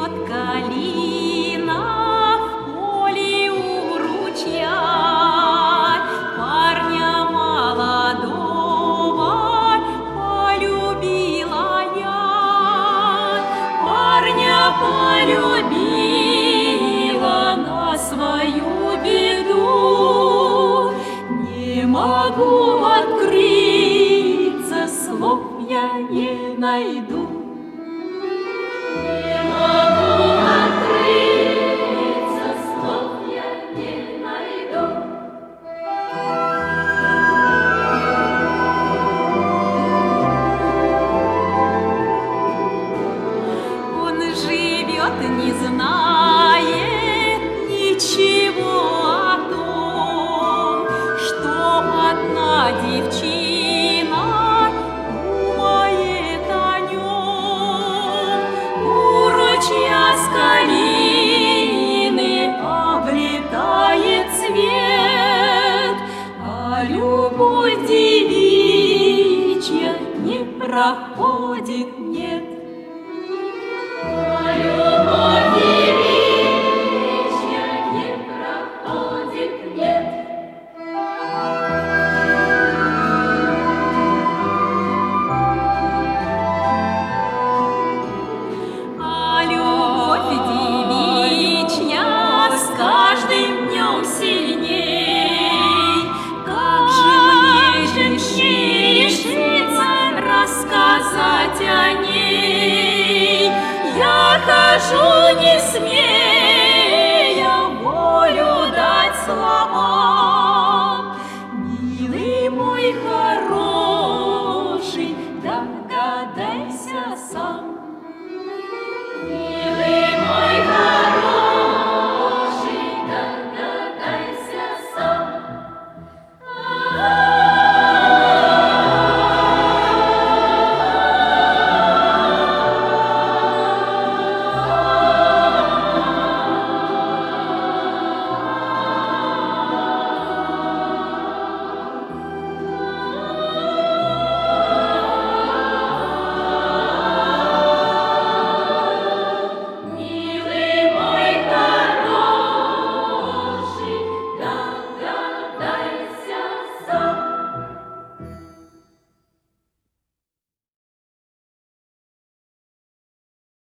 Цветет калина в поле у ручья, парня молодого полюбила я, парня полюбила на свою беду. Не могу открыться, слов я не найду. Не могу открыться, слов я не найду. Он живет, не знает ничего о том, что одна девчина думает о нем. У ручья с калины обретает цвет, а любовь девичья не проходит, нет. А любовь девичья не проходит, нет. А любовь девичья с каждым днем сильней. Как же мне решиться рассказать о ней? Я хожу не смею.